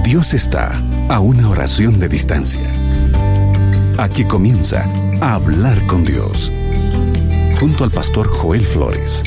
Dios está a una oración de distancia. Aquí comienza a hablar con Dios, junto al pastor Joel Flores.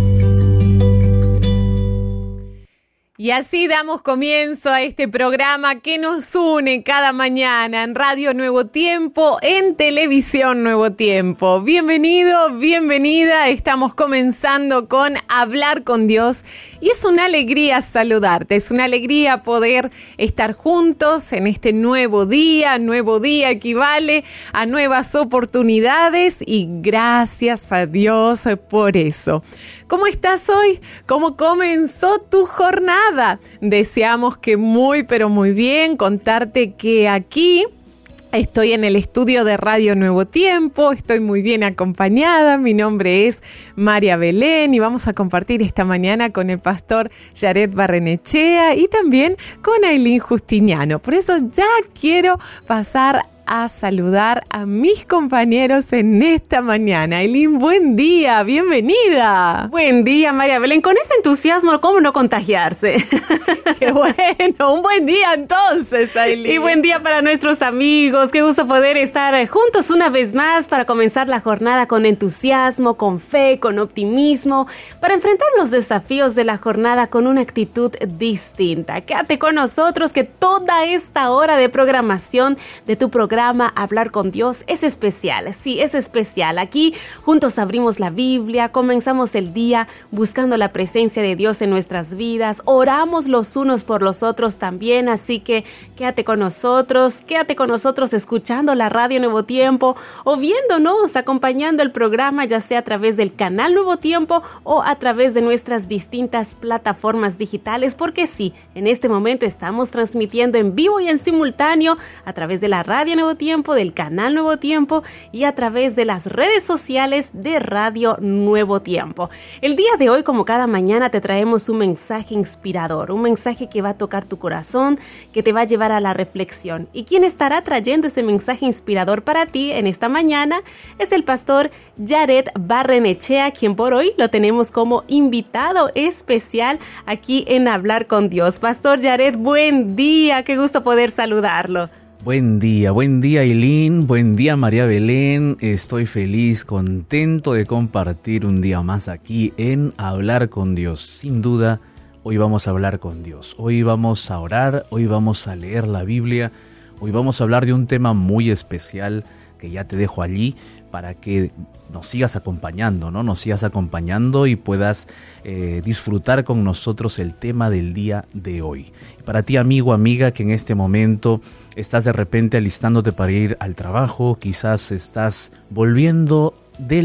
Y así damos comienzo a este programa que nos une cada mañana en Radio Nuevo Tiempo, en Televisión Nuevo Tiempo. Bienvenido, bienvenida. Estamos comenzando con Hablar con Dios y es una alegría saludarte, es una alegría poder estar juntos en este nuevo día. Nuevo día equivale a nuevas oportunidades y gracias a Dios por eso. ¿Cómo estás hoy? ¿Cómo comenzó tu jornada? Deseamos que muy, pero muy bien. Contarte que aquí estoy en el estudio de Radio Nuevo Tiempo, estoy muy bien acompañada. Mi nombre es María Belén y vamos a compartir esta mañana con el pastor Jared Barrenechea y también con Ailín Justiniano. Por eso ya quiero pasar a saludar a mis compañeros en esta mañana. Ailín, buen día, bienvenida. Buen día, María Belén. Con ese entusiasmo, ¿cómo no contagiarse? Qué bueno, un buen día entonces, Ailín. Y buen día para nuestros amigos. Qué gusto poder estar juntos una vez más para comenzar la jornada con entusiasmo, con fe, con optimismo, para enfrentar los desafíos de la jornada con una actitud distinta. Quédate con nosotros que toda esta hora de programación de tu programa Hablar con Dios es especial. Sí, es especial. Aquí juntos abrimos la Biblia, comenzamos el día buscando la presencia de Dios en nuestras vidas, oramos los unos por los otros también, así que quédate con nosotros escuchando la Radio Nuevo Tiempo o viéndonos, acompañando el programa, ya sea a través del canal Nuevo Tiempo o a través de nuestras distintas plataformas digitales, porque sí, en este momento estamos transmitiendo en vivo y en simultáneo a través de la Radio Nuevo Tiempo, del canal Nuevo Tiempo y a través de las redes sociales de Radio Nuevo Tiempo. El día de hoy, como cada mañana, te traemos un mensaje inspirador, un mensaje que va a tocar tu corazón, que te va a llevar a la reflexión. ¿Y quién estará trayendo ese mensaje inspirador para ti en esta mañana? Es el pastor Jared Barrenechea, quien por hoy lo tenemos como invitado especial aquí en Hablar con Dios. Pastor Jared, buen día, qué gusto poder saludarlo. Buen día Ailín, buen día María Belén, estoy feliz, contento de compartir un día más aquí en Hablar con Dios. Sin duda, hoy vamos a hablar con Dios, hoy vamos a orar, hoy vamos a leer la Biblia, hoy vamos a hablar de un tema muy especial que ya te dejo allí para que nos sigas acompañando, ¿no? Nos sigas acompañando y puedas disfrutar con nosotros el tema del día de hoy. Y para ti, amigo, amiga, que en este momento estás de repente alistándote para ir al trabajo, quizás estás volviendo del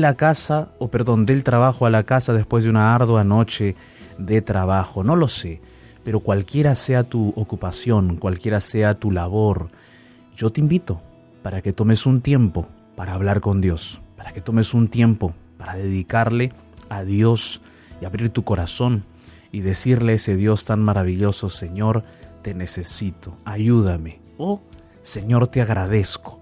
trabajo a la casa después de una ardua noche de trabajo, no lo sé, pero cualquiera sea tu ocupación, cualquiera sea tu labor, yo te invito para que tomes un tiempo para hablar con Dios, para que tomes un tiempo para dedicarle a Dios y abrir tu corazón y decirle a ese Dios tan maravilloso: Señor, te necesito, ayúdame. Oh, Señor, te agradezco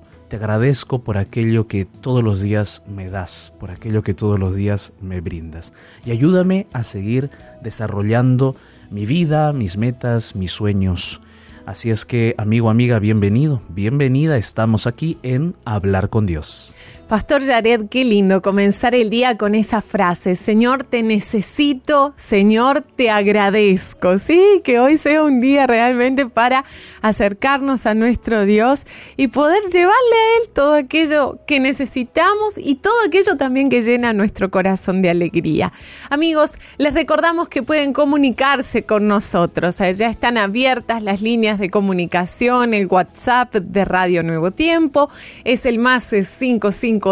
por aquello que todos los días me das, por aquello que todos los días me brindas. Y ayúdame a seguir desarrollando mi vida, mis metas, mis sueños. Así es que, amigo, amiga, bienvenido, bienvenida, estamos aquí en Hablar con Dios. Pastor Jared, qué lindo comenzar el día con esa frase: Señor, te necesito, Señor, te agradezco. Sí, que hoy sea un día realmente para acercarnos a nuestro Dios y poder llevarle a Él todo aquello que necesitamos y todo aquello también que llena nuestro corazón de alegría. Amigos, les recordamos que pueden comunicarse con nosotros. Ya están abiertas las líneas de comunicación, el WhatsApp de Radio Nuevo Tiempo es el +5512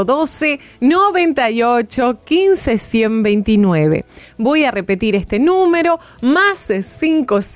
98 15 129. Voy a repetir este número: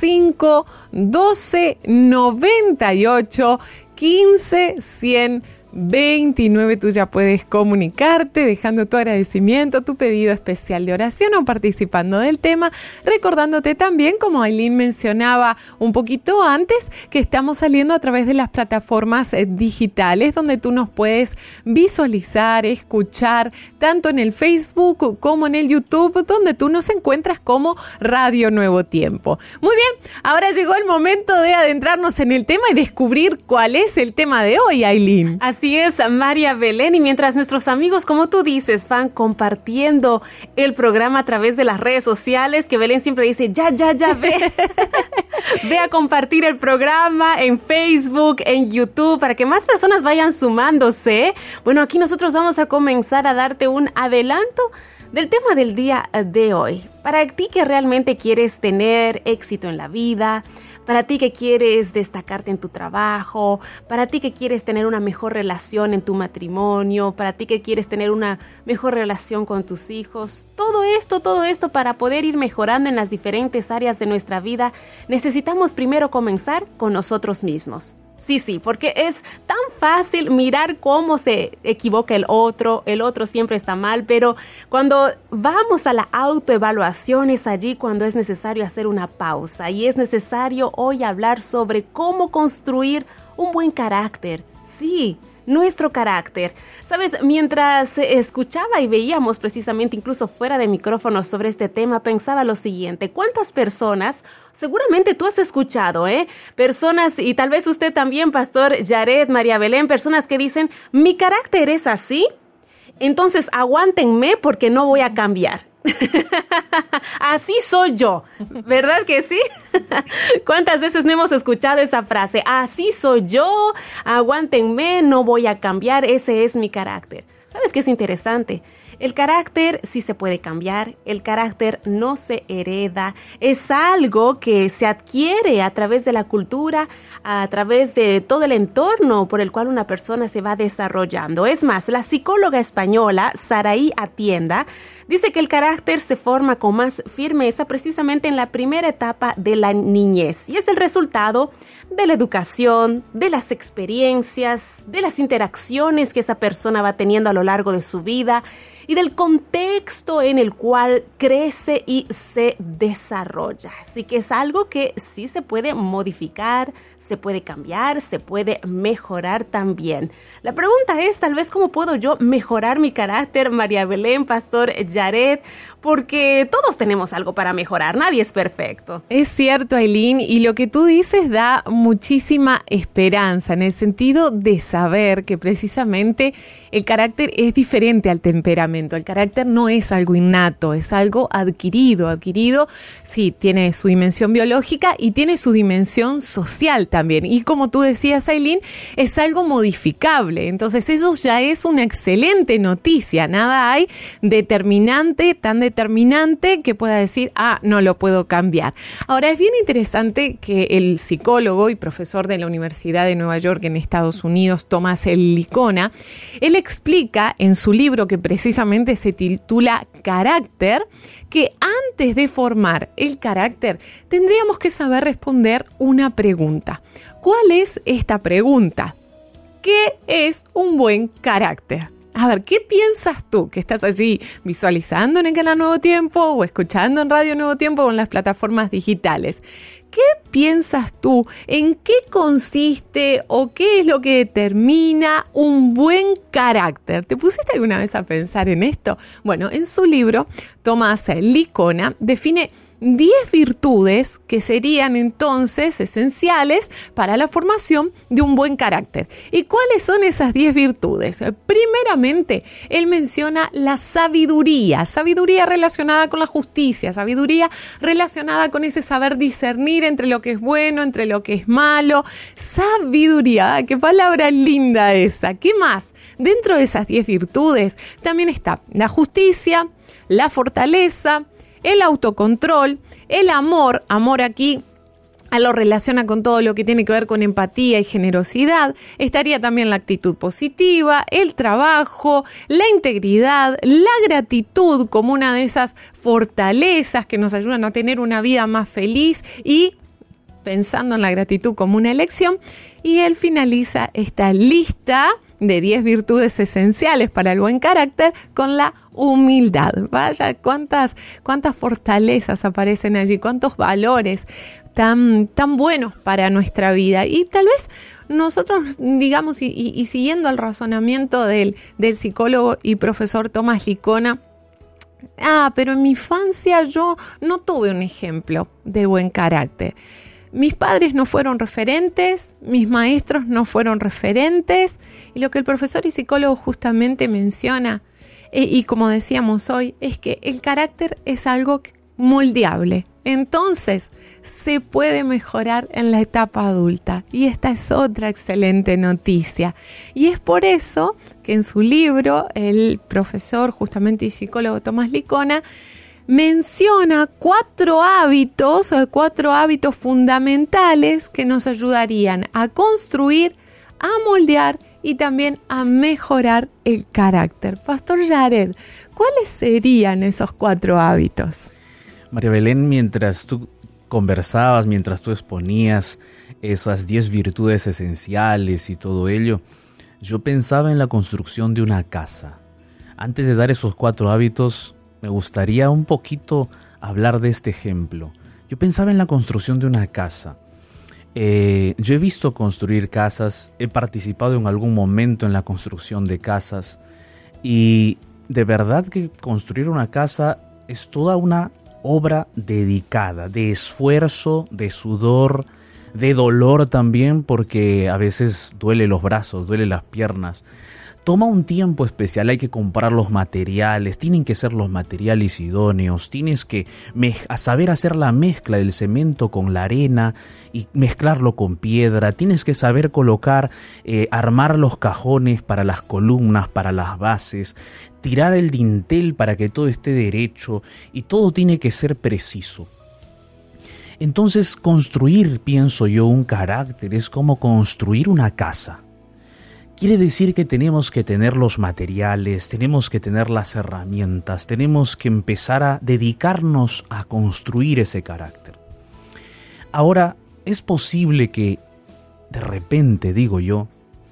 +55 12 98 15 129. 29. Tú ya puedes comunicarte dejando tu agradecimiento, tu pedido especial de oración o participando del tema, recordándote también, como Ailín mencionaba un poquito antes, que estamos saliendo a través de las plataformas digitales donde tú nos puedes visualizar, escuchar, tanto en el Facebook como en el YouTube, donde tú nos encuentras como Radio Nuevo Tiempo. Muy bien, ahora llegó el momento de adentrarnos en el tema y descubrir cuál es el tema de hoy, Ailín. Así es, María Belén, y mientras nuestros amigos, como tú dices, van compartiendo el programa a través de las redes sociales, que Belén siempre dice, ya, ve, ve a compartir el programa en Facebook, en YouTube, para que más personas vayan sumándose. Bueno, aquí nosotros vamos a comenzar a darte un adelanto del tema del día de hoy. Para ti que realmente quieres tener éxito en la vida, para ti que quieres destacarte en tu trabajo, para ti que quieres tener una mejor relación en tu matrimonio, para ti que quieres tener una mejor relación con tus hijos, todo esto para poder ir mejorando en las diferentes áreas de nuestra vida, necesitamos primero comenzar con nosotros mismos. Sí, porque es tan fácil mirar cómo se equivoca el otro siempre está mal, pero cuando vamos a la autoevaluación es allí cuando es necesario hacer una pausa y es necesario hoy hablar sobre cómo construir un buen carácter. Sí, nuestro carácter. Sabes, mientras escuchaba y veíamos precisamente incluso fuera de micrófono sobre este tema, pensaba lo siguiente: ¿cuántas personas, seguramente tú has escuchado, personas, y tal vez usted también, Pastor Jared, María Belén, personas que dicen, mi carácter es así, entonces aguántenme porque no voy a cambiar? Así soy yo, ¿verdad que sí? ¿Cuántas veces no hemos escuchado esa frase? Así soy yo, aguántenme, no voy a cambiar, ese es mi carácter. ¿Sabes qué es interesante? El carácter sí se puede cambiar, el carácter no se hereda, es algo que se adquiere a través de la cultura, a través de todo el entorno por el cual una persona se va desarrollando. Es más, la psicóloga española Saraí Atienda dice que el carácter se forma con más firmeza precisamente en la primera etapa de la niñez y es el resultado de la educación, de las experiencias, de las interacciones que esa persona va teniendo a lo largo de su vida y del contexto en el cual crece y se desarrolla. Así que es algo que sí se puede modificar, se puede cambiar, se puede mejorar también. La pregunta es, tal vez, ¿cómo puedo yo mejorar mi carácter, María Belén, Pastor Jared? Porque todos tenemos algo para mejorar, nadie es perfecto. Es cierto, Ailín, y lo que tú dices da muchísima esperanza en el sentido de saber que precisamente el carácter es diferente al temperamento. El carácter no es algo innato, es algo adquirido. Adquirido, sí, tiene su dimensión biológica y tiene su dimensión social también. Y como tú decías, Ailín, es algo modificable. Entonces eso ya es una excelente noticia. Nada hay tan determinante que pueda decir, no lo puedo cambiar. Ahora, es bien interesante que el psicólogo y profesor de la Universidad de Nueva York en Estados Unidos, Tomás Licona, él explica en su libro, que precisamente se titula Carácter, que antes de formar el carácter tendríamos que saber responder una pregunta. ¿Cuál es esta pregunta? ¿Qué es un buen carácter? A ver, ¿qué piensas tú que estás allí visualizando en el canal Nuevo Tiempo o escuchando en Radio Nuevo Tiempo o en las plataformas digitales? ¿Qué piensas tú? ¿En qué consiste o qué es lo que determina un buen carácter? ¿Te pusiste alguna vez a pensar en esto? Bueno, en su libro, Tomás Licona define 10 virtudes que serían entonces esenciales para la formación de un buen carácter. ¿Y cuáles son esas 10 virtudes? Primeramente, él menciona la sabiduría relacionada con la justicia, sabiduría relacionada con ese saber discernir entre lo que es bueno, entre lo que es malo. Sabiduría, qué palabra linda esa. ¿Qué más? Dentro de esas 10 virtudes también está la justicia, la fortaleza, el autocontrol, el amor aquí lo relaciona con todo lo que tiene que ver con empatía y generosidad. Estaría también la actitud positiva, el trabajo, la integridad, la gratitud como una de esas fortalezas que nos ayudan a tener una vida más feliz y pensando en la gratitud como una elección, y él finaliza esta lista de 10 virtudes esenciales para el buen carácter con la humildad. Vaya, cuántas fortalezas aparecen allí, cuántos valores tan buenos para nuestra vida. Y tal vez nosotros, digamos, y siguiendo el razonamiento del psicólogo y profesor Tomás Licona, pero en mi infancia yo no tuve un ejemplo de buen carácter. Mis padres no fueron referentes, mis maestros no fueron referentes, y lo que el profesor y psicólogo justamente menciona, y como decíamos hoy, es que el carácter es algo moldeable. Entonces, se puede mejorar en la etapa adulta, y esta es otra excelente noticia. Y es por eso que en su libro, el profesor justamente y psicólogo Tomás Licona menciona 4 hábitos fundamentales que nos ayudarían a construir, a moldear y también a mejorar el carácter. Pastor Yared, ¿cuáles serían esos 4 hábitos? María Belén, mientras tú conversabas, mientras tú exponías esas 10 virtudes esenciales y todo ello, yo pensaba en la construcción de una casa. Antes de dar esos 4 hábitos, me gustaría un poquito hablar de este ejemplo. Yo pensaba en la construcción de una casa. Yo he visto construir casas, he participado en algún momento en la construcción de casas, y de verdad que construir una casa es toda una obra dedicada, de esfuerzo, de sudor, de dolor también, porque a veces duele los brazos, duele las piernas. Toma un tiempo especial, hay que comprar los materiales, tienen que ser los materiales idóneos, tienes que saber hacer la mezcla del cemento con la arena y mezclarlo con piedra, tienes que saber colocar, armar los cajones para las columnas, para las bases, tirar el dintel para que todo esté derecho, y todo tiene que ser preciso. Entonces, construir, pienso yo, un carácter es como construir una casa. Quiere decir que tenemos que tener los materiales, tenemos que tener las herramientas, tenemos que empezar a dedicarnos a construir ese carácter. Ahora, es posible que, de repente, digo yo,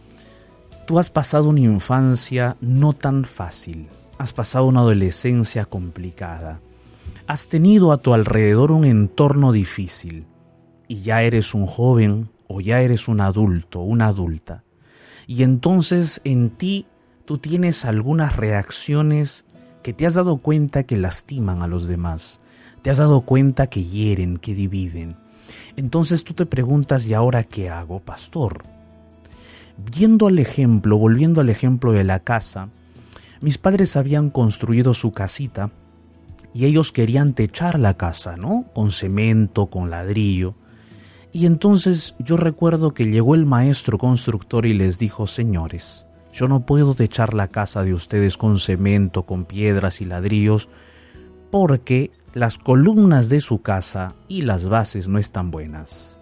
tú has pasado una infancia no tan fácil, has pasado una adolescencia complicada, has tenido a tu alrededor un entorno difícil, y ya eres un joven o ya eres un adulto, una adulta. Y entonces en ti tú tienes algunas reacciones que te has dado cuenta que lastiman a los demás. Te has dado cuenta que hieren, que dividen. Entonces tú te preguntas, ¿y ahora qué hago, pastor? Volviendo al ejemplo de la casa, mis padres habían construido su casita y ellos querían techar la casa, ¿no? Con cemento, con ladrillo. Y entonces yo recuerdo que llegó el maestro constructor y les dijo: señores, yo no puedo techar la casa de ustedes con cemento, con piedras y ladrillos, porque las columnas de su casa y las bases no están buenas.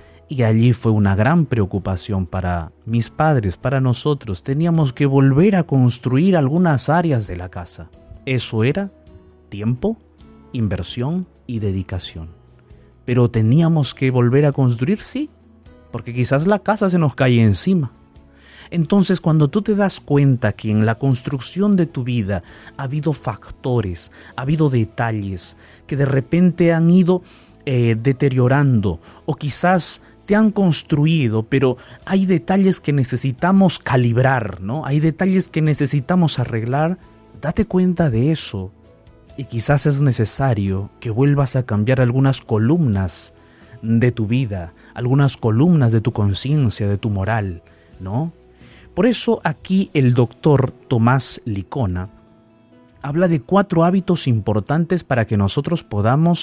Y allí fue una gran preocupación para mis padres, para nosotros. Teníamos que volver a construir algunas áreas de la casa. Eso era tiempo, inversión y dedicación. Pero teníamos que volver a construir, sí, porque quizás la casa se nos cae encima. Entonces, cuando tú te das cuenta que en la construcción de tu vida ha habido factores, ha habido detalles que de repente han ido deteriorando, o quizás te han construido, pero hay detalles que necesitamos calibrar, ¿no? Hay detalles que necesitamos arreglar. Date cuenta de eso. Y quizás es necesario que vuelvas a cambiar algunas columnas de tu vida, algunas columnas de tu conciencia, de tu moral, ¿no? Por eso aquí el doctor Tomás Licona habla de 4 hábitos importantes para que nosotros podamos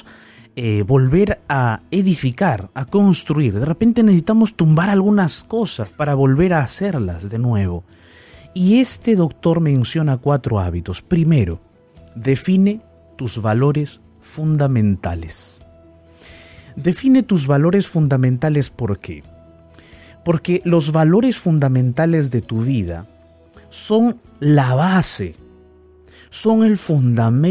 volver a edificar, a construir. De repente necesitamos tumbar algunas cosas para volver a hacerlas de nuevo. Y este doctor menciona 4 hábitos. Primero, define tus valores fundamentales. Define tus valores fundamentales, ¿por qué? Porque los valores fundamentales de tu vida son la base, son el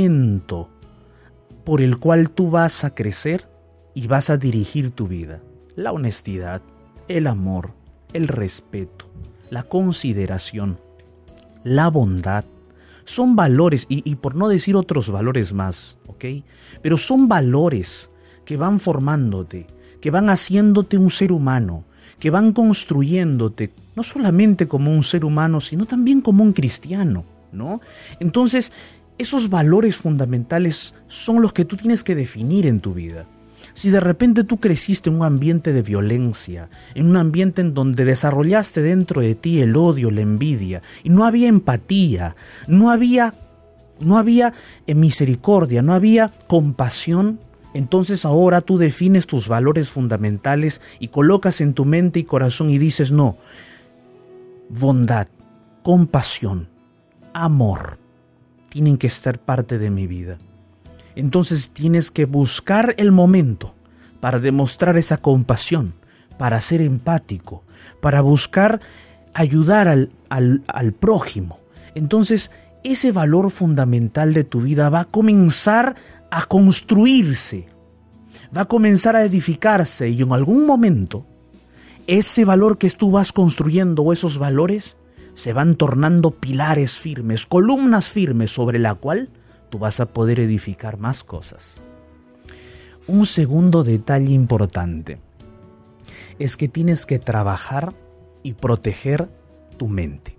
fundamento por el cual tú vas a crecer y vas a dirigir tu vida. la honestidad, el amor, el respeto, la consideración, la bondad. Son valores, y por no decir otros valores más, ¿ok? Pero son valores que van formándote, que van haciéndote un ser humano, que van construyéndote, no solamente como un ser humano, sino también como un cristiano, ¿no? Entonces, esos valores fundamentales son los que tú tienes que definir en tu vida. Si de repente tú creciste en un ambiente de violencia, en un ambiente en donde desarrollaste dentro de ti el odio, la envidia, y no había empatía, no había misericordia, no había compasión, entonces ahora tú defines tus valores fundamentales y colocas en tu mente y corazón y dices, no, bondad, compasión, amor, tienen que ser parte de mi vida. Entonces tienes que buscar el momento para demostrar esa compasión, para ser empático, para buscar ayudar al prójimo. Entonces ese valor fundamental de tu vida va a comenzar a construirse, va a comenzar a edificarse y en algún momento ese valor que tú vas construyendo o esos valores se van tornando pilares firmes, columnas firmes sobre la cual tú vas a poder edificar más cosas. Un segundo detalle importante es que tienes que trabajar y proteger tu mente.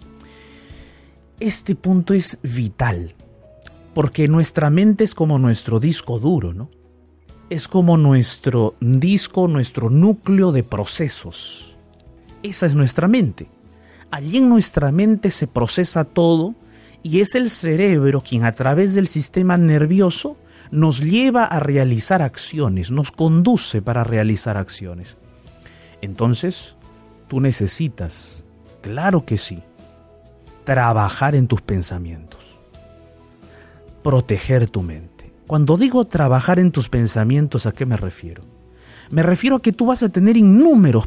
Este punto es vital, porque nuestra mente es como nuestro disco duro, ¿no? Es como nuestro disco, nuestro núcleo de procesos. Esa es nuestra mente. Allí en nuestra mente se procesa todo y es el cerebro quien a través del sistema nervioso nos lleva a realizar acciones, nos conduce para realizar acciones. Entonces, tú necesitas, claro que sí, trabajar en tus pensamientos, proteger tu mente. Cuando digo trabajar en tus pensamientos, ¿a qué me refiero? Me refiero a que tú vas a tener innumerables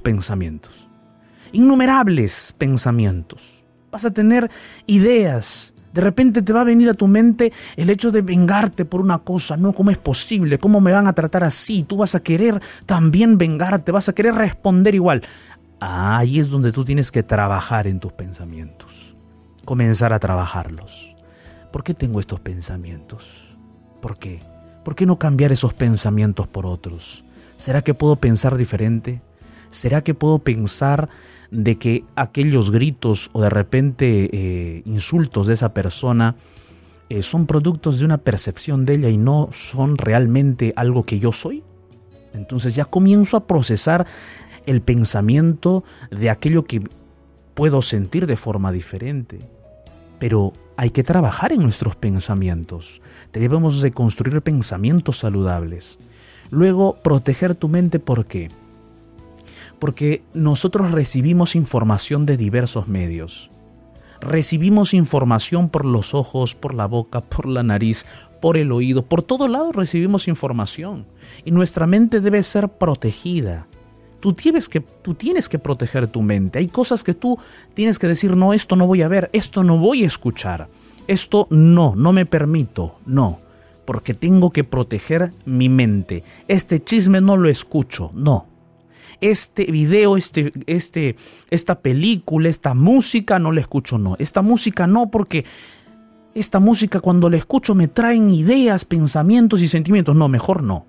pensamientos. Vas a tener ideas. De repente te va a venir a tu mente el hecho de vengarte por una cosa. No, ¿cómo es posible? ¿Cómo me van a tratar así? Tú vas a querer también vengarte, vas a querer responder igual. Ahí es donde tú tienes que trabajar en tus pensamientos. Comenzar a trabajarlos. ¿Por qué tengo estos pensamientos? ¿Por qué? ¿Por qué no cambiar esos pensamientos por otros? ¿Será que puedo pensar diferente? ¿Será que puedo pensar de que aquellos gritos o de repente insultos de esa persona son productos de una percepción de ella y no son realmente algo que yo soy? Entonces ya comienzo a procesar el pensamiento de aquello que puedo sentir de forma diferente. Pero hay que trabajar en nuestros pensamientos. Debemos de construir pensamientos saludables. Luego, proteger tu mente, ¿por qué? Porque nosotros recibimos información de diversos medios. Recibimos información por los ojos, por la boca, por la nariz, por el oído. Por todo lado recibimos información. Y nuestra mente debe ser protegida. Tú tienes que proteger tu mente. Hay cosas que tú tienes que decir, no, esto no voy a ver, esto no voy a escuchar. Esto no me permito, no. Porque tengo que proteger mi mente. Este chisme no lo escucho, no. Este video, esta película, esta música no la escucho, no. Esta música no, porque esta música cuando la escucho me traen ideas, pensamientos y sentimientos. No, mejor no.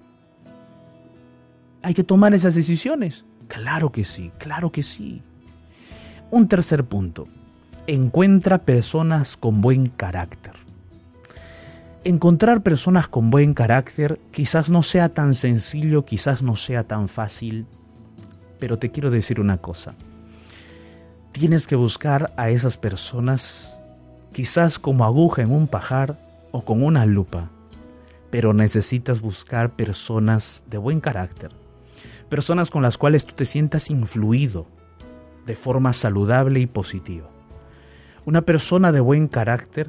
¿Hay que tomar esas decisiones? Claro que sí, claro que sí. Un tercer punto. Encuentra personas con buen carácter. Encontrar personas con buen carácter quizás no sea tan sencillo, quizás no sea tan fácil, pero te quiero decir una cosa. Tienes que buscar a esas personas quizás como aguja en un pajar o con una lupa, pero necesitas buscar personas de buen carácter, personas con las cuales tú te sientas influido de forma saludable y positiva. Una persona de buen carácter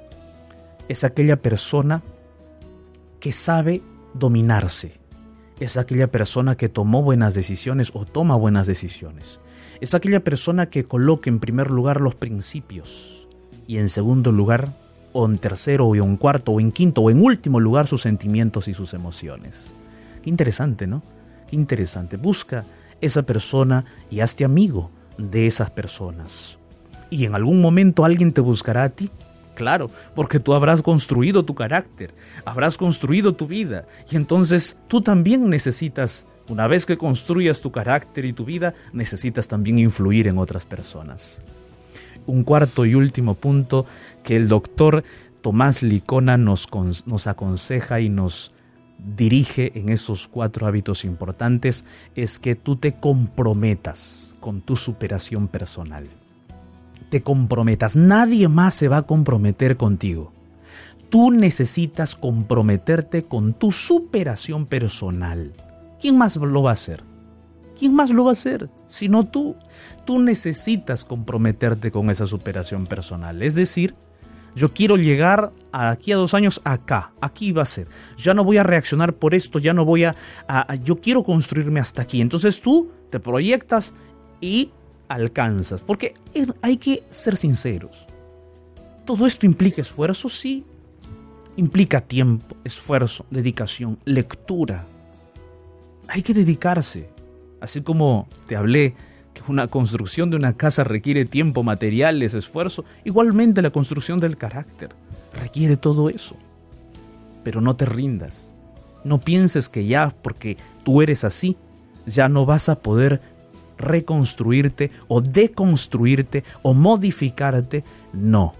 es aquella persona que sabe dominarse. Es aquella persona que tomó buenas decisiones o toma buenas decisiones. Es aquella persona que coloca en primer lugar los principios y en segundo lugar, o en tercero, o en cuarto, o en quinto, o en último lugar sus sentimientos y sus emociones. Qué interesante, ¿no? Qué interesante. Busca esa persona y hazte amigo de esas personas. Y en algún momento alguien te buscará a ti. Claro, porque tú habrás construido tu carácter, habrás construido tu vida. Y entonces tú también necesitas, una vez que construyas tu carácter y tu vida, necesitas también influir en otras personas. Un cuarto y último punto que el doctor Tomás Licona nos aconseja y nos dirige en esos 4 hábitos importantes es que tú te comprometas con tu superación personal. Te comprometas. Nadie más se va a comprometer contigo. Tú necesitas comprometerte con tu superación personal. ¿Quién más lo va a hacer? ¿Quién más lo va a hacer? Sino tú. Tú necesitas comprometerte con esa superación personal. Es decir, yo quiero llegar aquí a 2 años acá. Aquí va a ser. Ya no voy a reaccionar por esto. Ya no voy yo quiero construirme hasta aquí. Entonces tú te proyectas y alcanzas, porque hay que ser sinceros. ¿Todo esto implica esfuerzo? Sí. Implica tiempo, esfuerzo, dedicación, lectura. Hay que dedicarse. Así como te hablé que una construcción de una casa requiere tiempo, materiales, esfuerzo, igualmente la construcción del carácter requiere todo eso. Pero no te rindas. No pienses que ya porque tú eres así, ya no vas a poder reconstruirte o deconstruirte o modificarte. No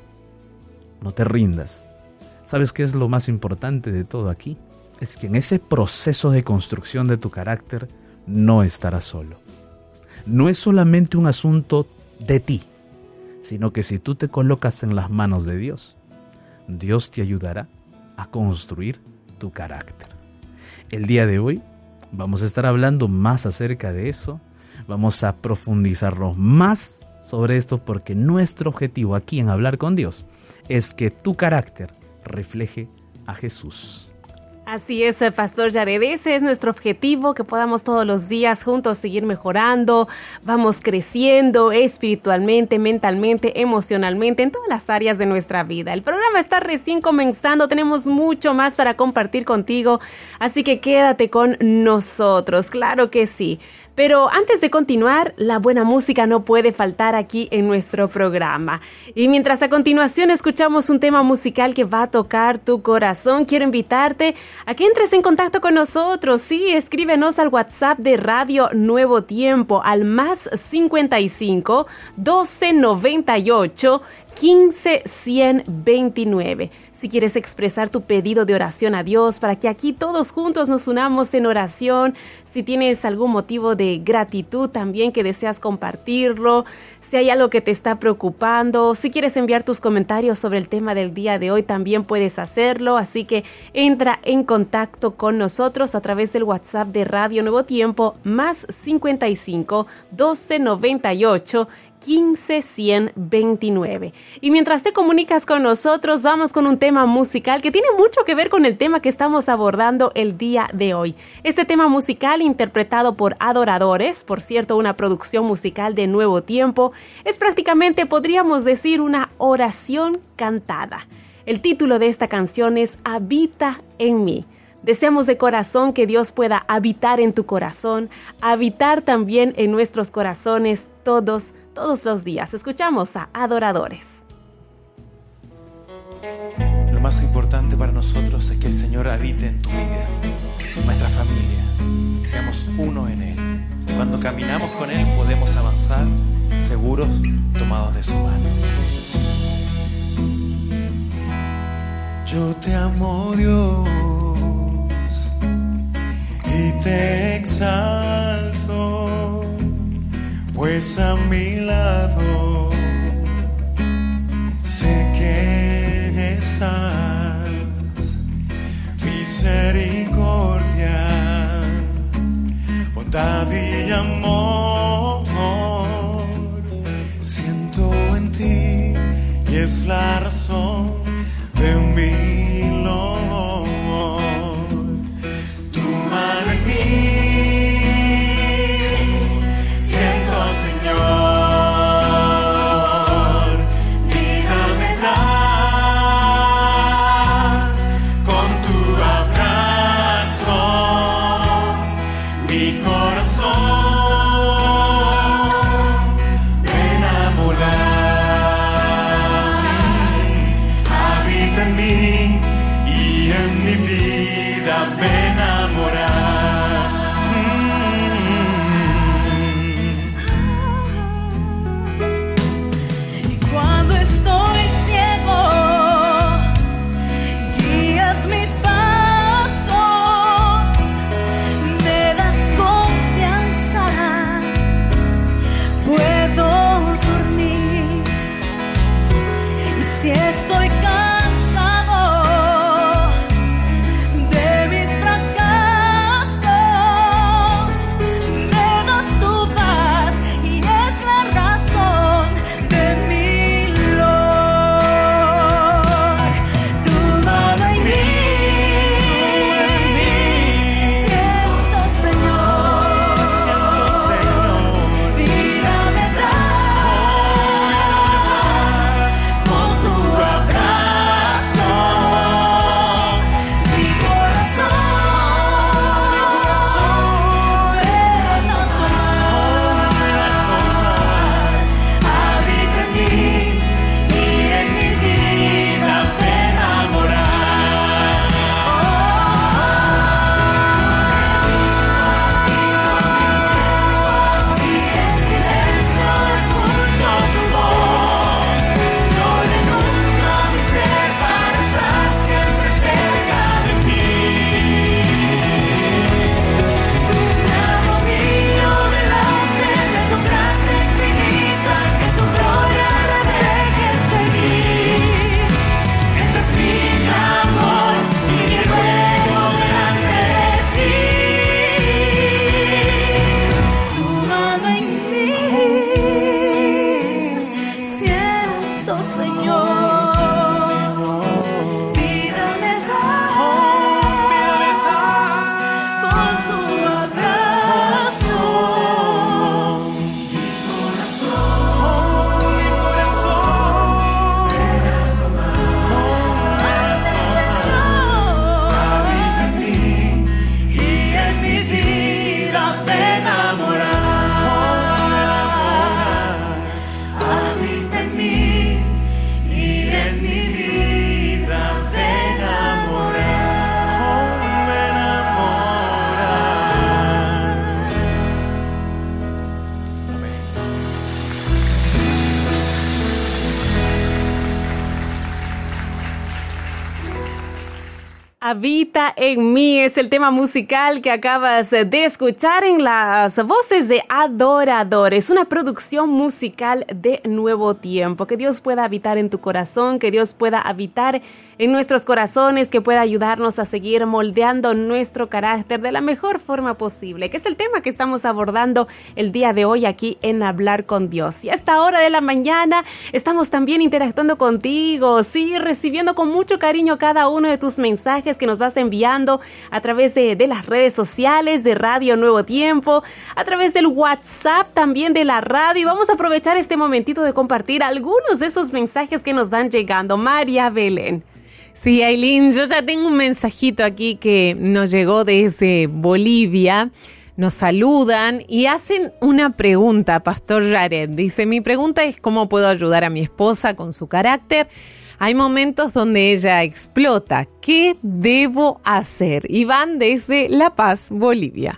te rindas. ¿Sabes qué es lo más importante de todo aquí? Es que en ese proceso de construcción de tu carácter no estarás solo. No es solamente un asunto de ti, sino que si tú te colocas en las manos de Dios, Dios te ayudará a construir tu carácter. El día de hoy vamos a estar hablando más acerca de eso. Vamos a profundizarnos más sobre esto porque nuestro objetivo aquí en Hablar con Dios es que tu carácter refleje a Jesús. Así es, Pastor Yared, ese es nuestro objetivo, que podamos todos los días juntos seguir mejorando, vamos creciendo espiritualmente, mentalmente, emocionalmente, en todas las áreas de nuestra vida. El programa está recién comenzando, tenemos mucho más para compartir contigo, así que quédate con nosotros, claro que sí. Pero antes de continuar, la buena música no puede faltar aquí en nuestro programa. Y mientras a continuación escuchamos un tema musical que va a tocar tu corazón, quiero invitarte a que entres en contacto con nosotros. Sí, escríbenos al WhatsApp de Radio Nuevo Tiempo al +55 1298 15-129. Si quieres expresar tu pedido de oración a Dios para que aquí todos juntos nos unamos en oración, si tienes algún motivo de gratitud también que deseas compartirlo, si hay algo que te está preocupando, si quieres enviar tus comentarios sobre el tema del día de hoy, también puedes hacerlo. Así que entra en contacto con nosotros a través del WhatsApp de Radio Nuevo Tiempo +55 1298 15-129. Y mientras te comunicas con nosotros, vamos con un tema musical que tiene mucho que ver con el tema que estamos abordando el día de hoy. Este tema musical, interpretado por Adoradores, por cierto, una producción musical de Nuevo Tiempo, es prácticamente, podríamos decir, una oración cantada. El título de esta canción es Habita en mí. Deseamos de corazón que Dios pueda habitar en tu corazón, habitar también en nuestros corazones todos los días. Escuchamos a Adoradores. Lo más importante para nosotros es que el Señor habite en tu vida, en nuestra familia, y seamos uno en Él. Y cuando caminamos con Él podemos avanzar seguros, tomados de su mano. Yo te amo, Dios, y te exalto, pues a mi lado sé que estás. Misericordia, bondad y amor siento en ti, y es la razón de mi dolor. Tu mano en mí siento, Señor, vida me das con tu abrazo, mi corazón corazón, ven a morar. Habita en mí y en mi vida, ven a morar. Y cuando estoy ciego, guías mis pasos, me das confianza, puedo dormir. Y si estoy cansado de mis fracasos, me das tu paz y es la razón de mi Lord. Tu mano en mí, siento, Señor, vida me das con tu abrazo, mi corazón, ven a tomar, habita en mí y en mi vida, ven a morar. Y en silencio escucho tu voz, no renuncio a mi ser para estar siempre cerca de ti. Me arrodillo delante de tu gracia infinita, que tu gloria reflejes en mí. Ese es mi amor y mi ruego delante de ti. Tu mano en mí, siento, Señor, vida me das con tu abrazo, mi corazón, ven a tomar, habita en mí y en mi vida, ven a morar. Habita en mí y en mi vida, ven a morar. Ven a morar. Amén. Habita en mí es el tema musical que acabas de escuchar en las voces de Adoradores, una producción musical de Nuevo Tiempo. Que Dios pueda habitar en tu corazón, que Dios pueda habitar en nuestros corazones, que pueda ayudarnos a seguir moldeando nuestro carácter de la mejor forma posible, que es el tema que estamos abordando el día de hoy aquí en Hablar con Dios. Y a esta hora de la mañana estamos también interactuando contigo, sí, recibiendo con mucho cariño cada uno de tus mensajes que nos vas enviando a través de las redes sociales de Radio Nuevo Tiempo, a través del WhatsApp también de la radio. Y vamos a aprovechar este momentito de compartir algunos de esos mensajes que nos van llegando. María Belén. Sí, Ailín, yo ya tengo un mensajito aquí que nos llegó desde Bolivia. Nos saludan y hacen una pregunta, Pastor Jared. Dice, mi pregunta es ¿cómo puedo ayudar a mi esposa con su carácter? Hay momentos donde ella explota. ¿Qué debo hacer? Iván desde La Paz, Bolivia.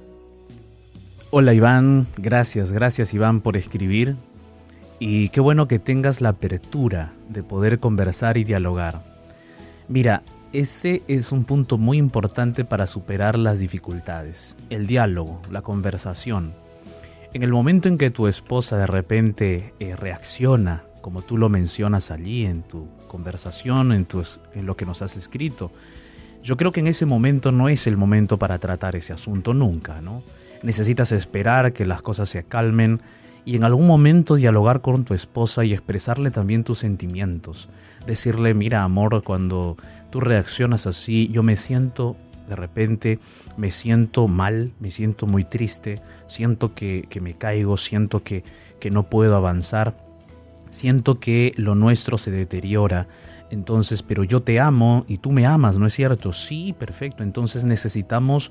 Hola Iván, gracias Iván por escribir. Y qué bueno que tengas la apertura de poder conversar y dialogar. Mira, ese es un punto muy importante para superar las dificultades. El diálogo, la conversación. En el momento en que tu esposa de repente reacciona, como tú lo mencionas allí en tu conversación, en lo que nos has escrito, yo creo que en ese momento no es el momento para tratar ese asunto nunca, ¿no? Necesitas esperar que las cosas se calmen y en algún momento dialogar con tu esposa y expresarle también tus sentimientos. Decirle, mira amor, cuando tú reaccionas así, yo me siento, de repente, me siento mal, me siento muy triste, siento que me caigo, siento que no puedo avanzar, siento que lo nuestro se deteriora. Entonces, pero yo te amo y tú me amas, ¿no es cierto? Sí, perfecto. Entonces necesitamos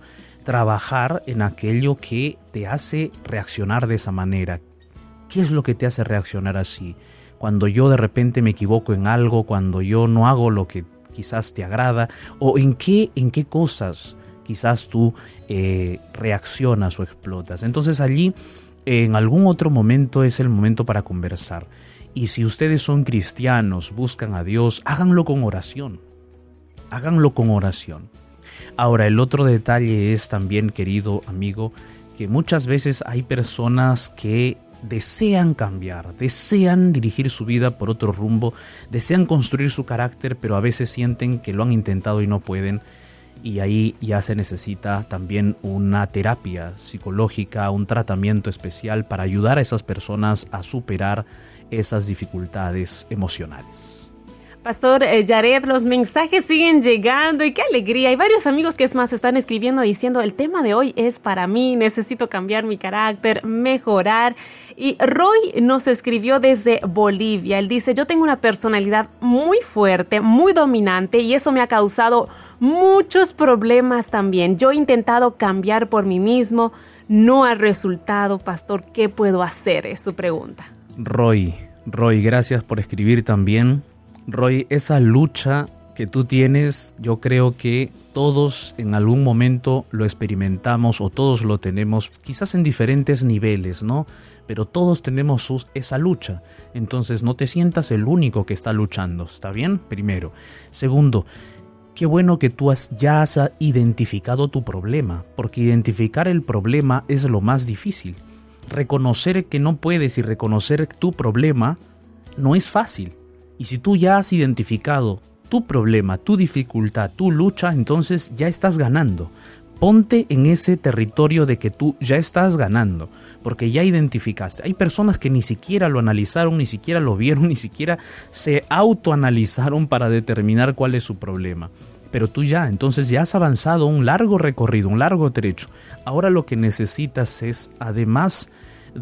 trabajar en aquello que te hace reaccionar de esa manera. ¿Qué es lo que te hace reaccionar así? Cuando yo de repente me equivoco en algo, cuando yo no hago lo que quizás te agrada, o en qué cosas quizás tú reaccionas o explotas. Entonces allí, en algún otro momento, es el momento para conversar. Y si ustedes son cristianos, buscan a Dios, háganlo con oración. Háganlo con oración. Ahora, el otro detalle es también, querido amigo, que muchas veces hay personas que desean cambiar, desean dirigir su vida por otro rumbo, desean construir su carácter, pero a veces sienten que lo han intentado y no pueden. Y ahí ya se necesita también una terapia psicológica, un tratamiento especial para ayudar a esas personas a superar esas dificultades emocionales. Pastor Yared, los mensajes siguen llegando y qué alegría. Hay varios amigos que es más están escribiendo diciendo el tema de hoy es para mí, necesito cambiar mi carácter, mejorar. Y Roy nos escribió desde Bolivia. Él dice, yo tengo una personalidad muy fuerte, muy dominante y eso me ha causado muchos problemas también. Yo he intentado cambiar por mí mismo, no ha resultado. Pastor, ¿qué puedo hacer? Es su pregunta. Roy, gracias por escribir también. Roy, esa lucha que tú tienes, yo creo que todos en algún momento lo experimentamos o todos lo tenemos, quizás en diferentes niveles, ¿no? Pero todos tenemos esa lucha. Entonces no te sientas el único que está luchando, ¿está bien? Primero. Segundo, qué bueno que tú ya has identificado tu problema, porque identificar el problema es lo más difícil. Reconocer que no puedes y reconocer tu problema no es fácil. Y si tú ya has identificado tu problema, tu dificultad, tu lucha, entonces ya estás ganando. Ponte en ese territorio de que tú ya estás ganando, porque ya identificaste. Hay personas que ni siquiera lo analizaron, ni siquiera lo vieron, ni siquiera se autoanalizaron para determinar cuál es su problema. Pero tú ya, entonces ya has avanzado un largo recorrido, un largo trecho. Ahora lo que necesitas es, además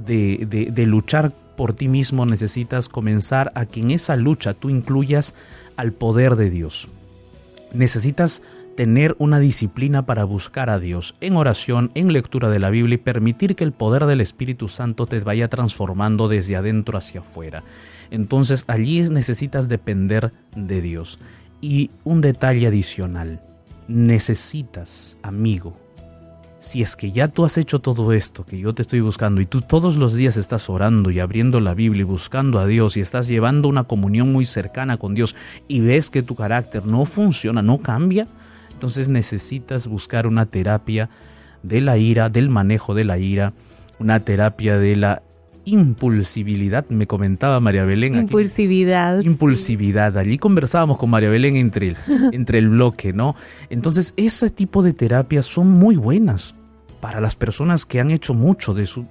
de luchar por ti mismo, necesitas comenzar a que en esa lucha tú incluyas al poder de Dios. Necesitas tener una disciplina para buscar a Dios en oración, en lectura de la Biblia y permitir que el poder del Espíritu Santo te vaya transformando desde adentro hacia afuera. Entonces allí necesitas depender de Dios. Y un detalle adicional, necesitas, amigo, si es que ya tú has hecho todo esto que yo te estoy buscando y tú todos los días estás orando y abriendo la Biblia y buscando a Dios y estás llevando una comunión muy cercana con Dios y ves que tu carácter no funciona, no cambia, entonces necesitas buscar una terapia de la ira, del manejo de la ira, una terapia de la impulsibilidad, me comentaba María Belén. Impulsividad. Impulsividad. Sí. Allí conversábamos con María Belén entre el bloque, ¿no? Entonces, ese tipo de terapias son muy buenas para las personas que han hecho mucho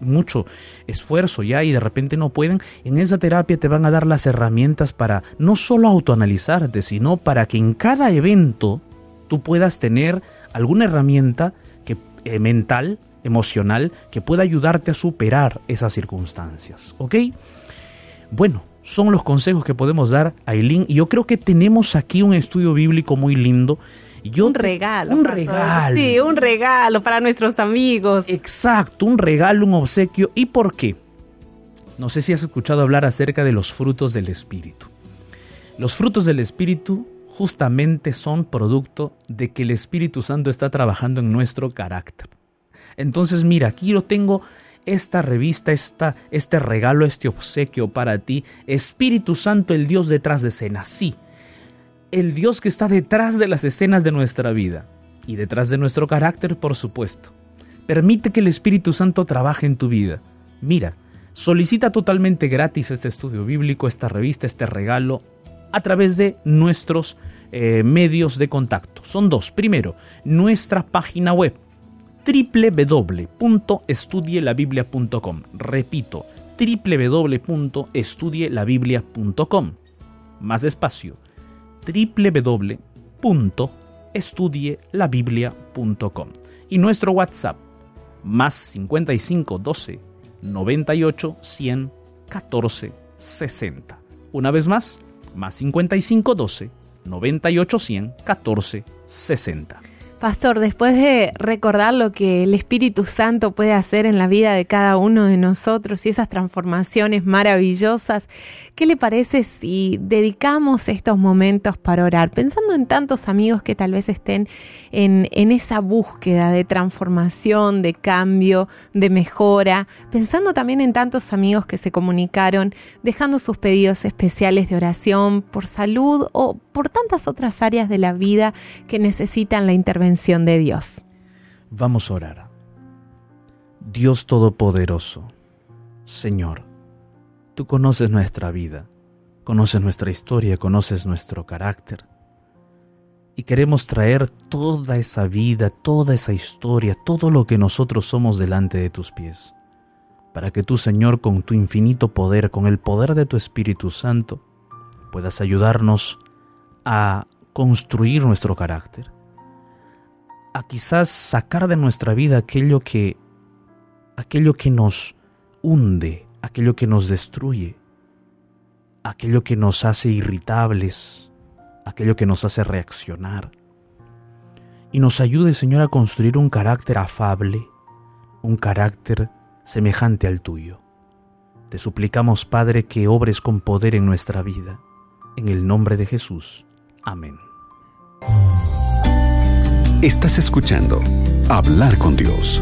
esfuerzo ya y de repente no pueden. En esa terapia te van a dar las herramientas para no solo autoanalizarte, sino para que en cada evento tú puedas tener alguna herramienta mental, emocional, que pueda ayudarte a superar esas circunstancias, ¿ok? Bueno, son los consejos que podemos dar a Aileen y yo creo que tenemos aquí un estudio bíblico muy lindo. Un regalo. Sí, un regalo para nuestros amigos. Exacto, un regalo, un obsequio. ¿Y por qué? No sé si has escuchado hablar acerca de los frutos del Espíritu. Los frutos del Espíritu justamente son producto de que el Espíritu Santo está trabajando en nuestro carácter. Entonces mira, aquí yo tengo esta revista, este regalo, este obsequio para ti. Espíritu Santo, el Dios detrás de escenas. Sí, el Dios que está detrás de las escenas de nuestra vida y detrás de nuestro carácter, por supuesto. Permite que el Espíritu Santo trabaje en tu vida. Mira, solicita totalmente gratis este estudio bíblico, esta revista, este regalo a través de nuestros medios de contacto. Son dos. Primero, nuestra página web www.estudielabiblia.com. Repito, www.estudielabiblia.com. Más despacio, www.estudielabiblia.com. Y nuestro WhatsApp, más 55 12 98 100 14 60. Una vez más 55 12 98 100 14 60. Pastor, después de recordar lo que el Espíritu Santo puede hacer en la vida de cada uno de nosotros y esas transformaciones maravillosas, ¿qué le parece si dedicamos estos momentos para orar? Pensando en tantos amigos que tal vez estén en esa búsqueda de transformación, de cambio, de mejora, pensando también en tantos amigos que se comunicaron dejando sus pedidos especiales de oración por salud o por tantas otras áreas de la vida que necesitan la intervención de Dios. Vamos a orar. Dios Todopoderoso, Señor, tú conoces nuestra vida, conoces nuestra historia, conoces nuestro carácter. Y queremos traer toda esa vida, toda esa historia, todo lo que nosotros somos delante de tus pies, para que tú, Señor, con tu infinito poder, con el poder de tu Espíritu Santo, puedas ayudarnos a construir nuestro carácter, a quizás sacar de nuestra vida aquello que nos hunde, aquello que nos destruye, aquello que nos hace irritables, aquello que nos hace reaccionar. Y nos ayude, Señor, a construir un carácter afable, un carácter semejante al tuyo. Te suplicamos, Padre, que obres con poder en nuestra vida. En el nombre de Jesús. Amén. Estás escuchando Hablar con Dios.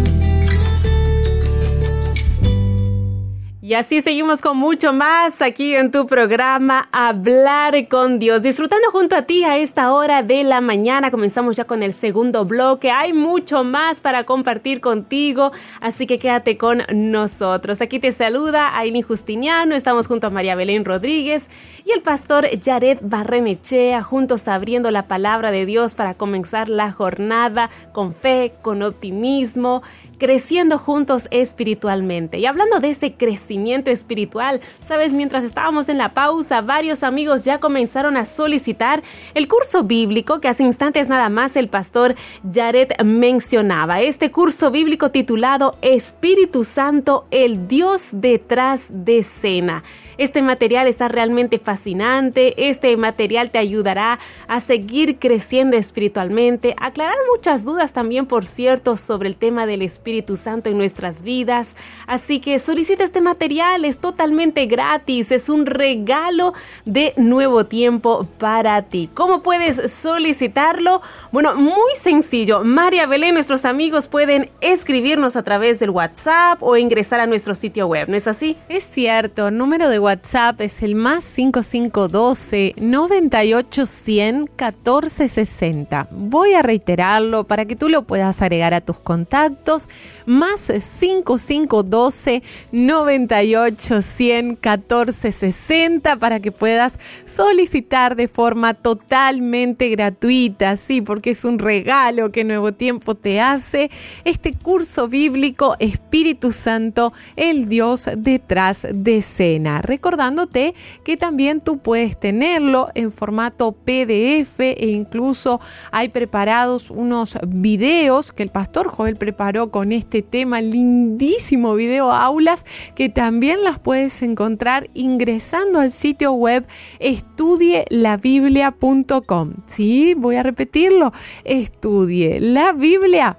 Y así seguimos con mucho más aquí en tu programa Hablar con Dios, disfrutando junto a ti a esta hora de la mañana. Comenzamos ya con el segundo bloque. Hay mucho más para compartir contigo, así que quédate con nosotros. Aquí te saluda Ailín Justiniano, estamos junto a María Belén Rodríguez y el pastor Yaret Barrenechea, juntos abriendo la palabra de Dios para comenzar la jornada con fe, con optimismo, creciendo juntos espiritualmente. Y hablando de ese crecimiento espiritual, sabes, mientras estábamos en la pausa, varios amigos ya comenzaron a solicitar el curso bíblico que hace instantes nada más el pastor Yaret mencionaba. Este curso bíblico titulado Espíritu Santo, el Dios detrás de escena. Este material está realmente fascinante. Este material te ayudará a seguir creciendo espiritualmente, a aclarar muchas dudas también, por cierto, sobre el tema del Espíritu Santo en nuestras vidas. Así que solicita este material, es totalmente gratis, es un regalo de Nuevo Tiempo para ti. ¿Cómo puedes solicitarlo? Bueno, muy sencillo. María Belén, nuestros amigos pueden escribirnos a través del WhatsApp o ingresar a nuestro sitio web, ¿no es así? Es cierto, el número de WhatsApp es el más 5512 9810 1460. Voy a reiterarlo para que tú lo puedas agregar a tus contactos. Más 5512 9810 1460 para que puedas solicitar de forma totalmente gratuita, sí, porque es un regalo que Nuevo Tiempo te hace, este curso bíblico Espíritu Santo, el Dios detrás de escena. Recordándote que también tú puedes tenerlo en formato PDF e incluso hay preparados unos videos que el pastor Joel preparó con este tema, lindísimo video aulas que también las puedes encontrar ingresando al sitio web estudielabiblia.com. Sí, voy a repetirlo, estudielabiblia.com.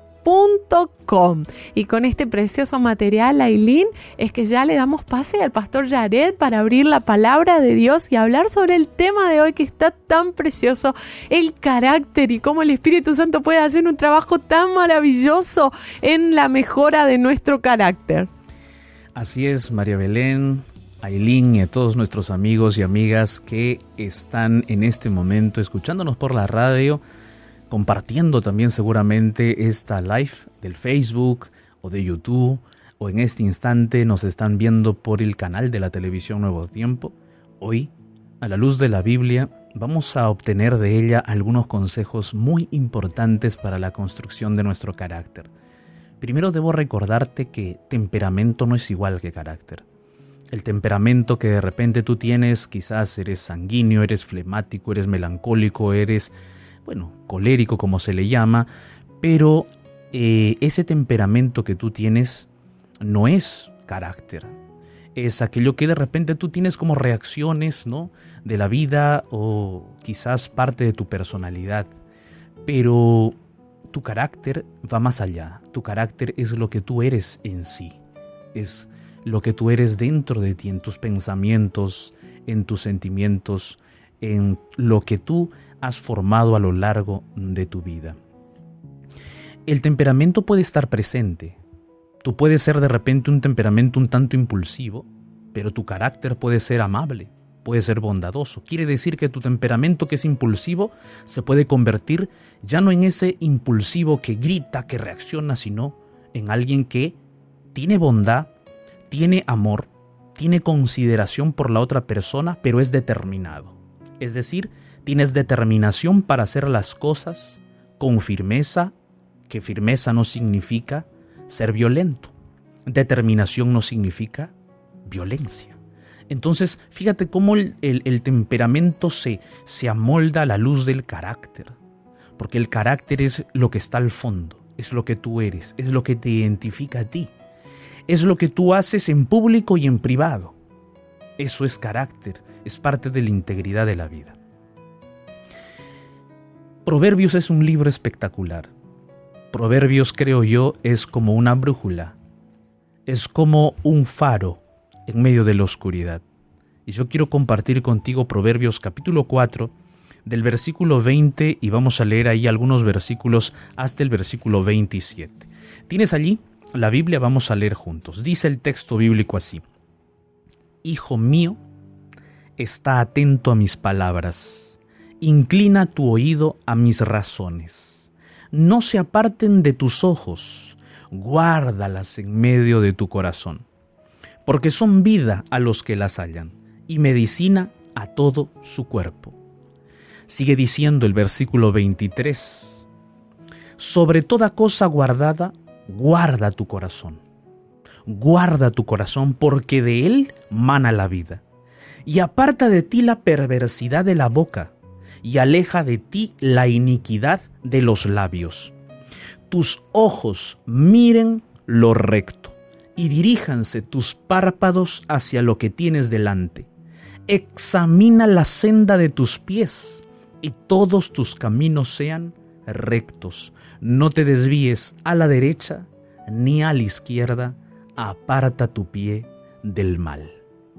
Y con este precioso material, Ailín, es que ya le damos pase al pastor Yaret para abrir la palabra de Dios y hablar sobre el tema de hoy que está tan precioso, el carácter y cómo el Espíritu Santo puede hacer un trabajo tan maravilloso en la mejora de nuestro carácter. Así es, María Belén, Ailín y a todos nuestros amigos y amigas que están en este momento escuchándonos por la radio, compartiendo también seguramente esta live del Facebook o de YouTube, o en este instante nos están viendo por el canal de la televisión Nuevo Tiempo. Hoy, a la luz de la Biblia, vamos a obtener de ella algunos consejos muy importantes para la construcción de nuestro carácter. Primero debo recordarte que temperamento no es igual que carácter. El temperamento que de repente tú tienes, quizás eres sanguíneo, eres flemático, eres melancólico, eres colérico como se le llama, pero ese temperamento que tú tienes no es carácter. Es aquello que de repente tú tienes como reacciones, ¿no?, de la vida o quizás parte de tu personalidad. Pero tu carácter va más allá. Tu carácter es lo que tú eres en sí. Es lo que tú eres dentro de ti, en tus pensamientos, en tus sentimientos, en lo que tú has formado a lo largo de tu vida. El temperamento puede estar presente. Tú puedes ser de repente un temperamento un tanto impulsivo, pero tu carácter puede ser amable, puede ser bondadoso. Quiere decir que tu temperamento, que es impulsivo, se puede convertir ya no en ese impulsivo que grita, que reacciona, sino en alguien que tiene bondad, tiene amor, tiene consideración por la otra persona, pero es determinado. Es decir, tienes determinación para hacer las cosas con firmeza, que firmeza no significa ser violento. Determinación no significa violencia. Entonces, fíjate cómo el temperamento se amolda a la luz del carácter. Porque el carácter es lo que está al fondo, es lo que tú eres, es lo que te identifica a ti. Es lo que tú haces en público y en privado. Eso es carácter, es parte de la integridad de la vida. Proverbios es un libro espectacular. Proverbios, creo yo, es como una brújula. Es como un faro en medio de la oscuridad. Y yo quiero compartir contigo Proverbios capítulo 4, del versículo 20, y vamos a leer ahí algunos versículos hasta el versículo 27. ¿Tienes allí la Biblia? Vamos a leer juntos. Dice el texto bíblico así: Hijo mío, está atento a mis palabras, inclina tu oído a mis razones. No se aparten de tus ojos, guárdalas en medio de tu corazón, porque son vida a los que las hallan y medicina a todo su cuerpo. Sigue diciendo el versículo 23, sobre toda cosa guardada, guarda tu corazón. Guarda tu corazón, porque de él mana la vida. Y aparta de ti la perversidad de la boca, y aleja de ti la iniquidad de los labios. Tus ojos miren lo recto, y diríjanse tus párpados hacia lo que tienes delante. Examina la senda de tus pies, y todos tus caminos sean rectos. No te desvíes a la derecha ni a la izquierda, aparta tu pie del mal.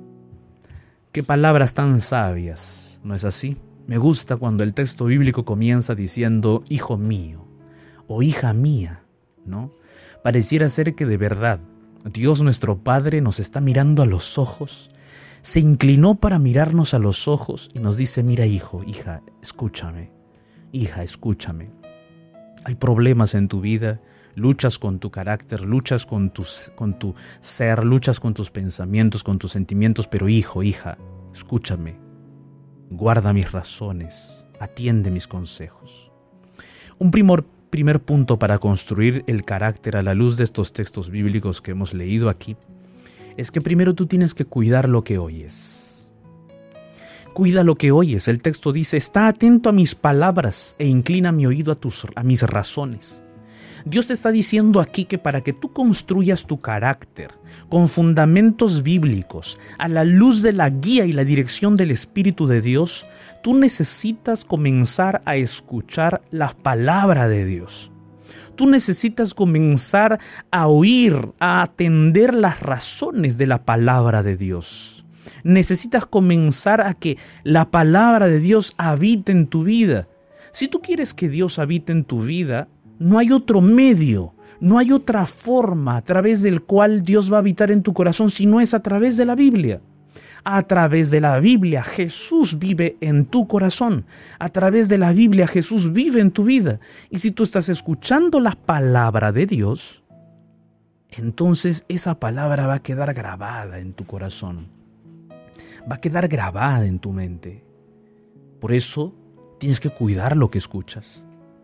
Qué palabras tan sabias, ¿no es así? Me gusta cuando el texto bíblico comienza diciendo hijo mío o hija mía, ¿no? Pareciera ser que de verdad Dios nuestro Padre nos está mirando a los ojos, se inclinó para mirarnos a los ojos y nos dice: mira, hijo, hija, escúchame, hija, escúchame. Hay problemas en tu vida, luchas con tu carácter, luchas con tu ser, luchas con tus pensamientos, con tus sentimientos, pero hijo, hija, escúchame. Guarda mis razones, atiende mis consejos. Un primer punto para construir el carácter a la luz de estos textos bíblicos que hemos leído aquí es que primero tú tienes que cuidar lo que oyes. Cuida lo que oyes. El texto dice: está atento a mis palabras e inclina mi oído a mis razones. Dios te está diciendo aquí que para que tú construyas tu carácter con fundamentos bíblicos, a la luz de la guía y la dirección del Espíritu de Dios, tú necesitas comenzar a escuchar la palabra de Dios. Tú necesitas comenzar a oír, a atender las razones de la palabra de Dios. Necesitas comenzar a que la palabra de Dios habite en tu vida. Si tú quieres que Dios habite en tu vida, no hay otro medio, no hay otra forma a través del cual Dios va a habitar en tu corazón, si no es a través de la Biblia. A través de la Biblia Jesús vive en tu corazón. A través de la Biblia Jesús vive en tu vida. Y si tú estás escuchando la palabra de Dios, entonces esa palabra va a quedar grabada en tu corazón. Va a quedar grabada en tu mente. Por eso tienes que cuidar lo que escuchas.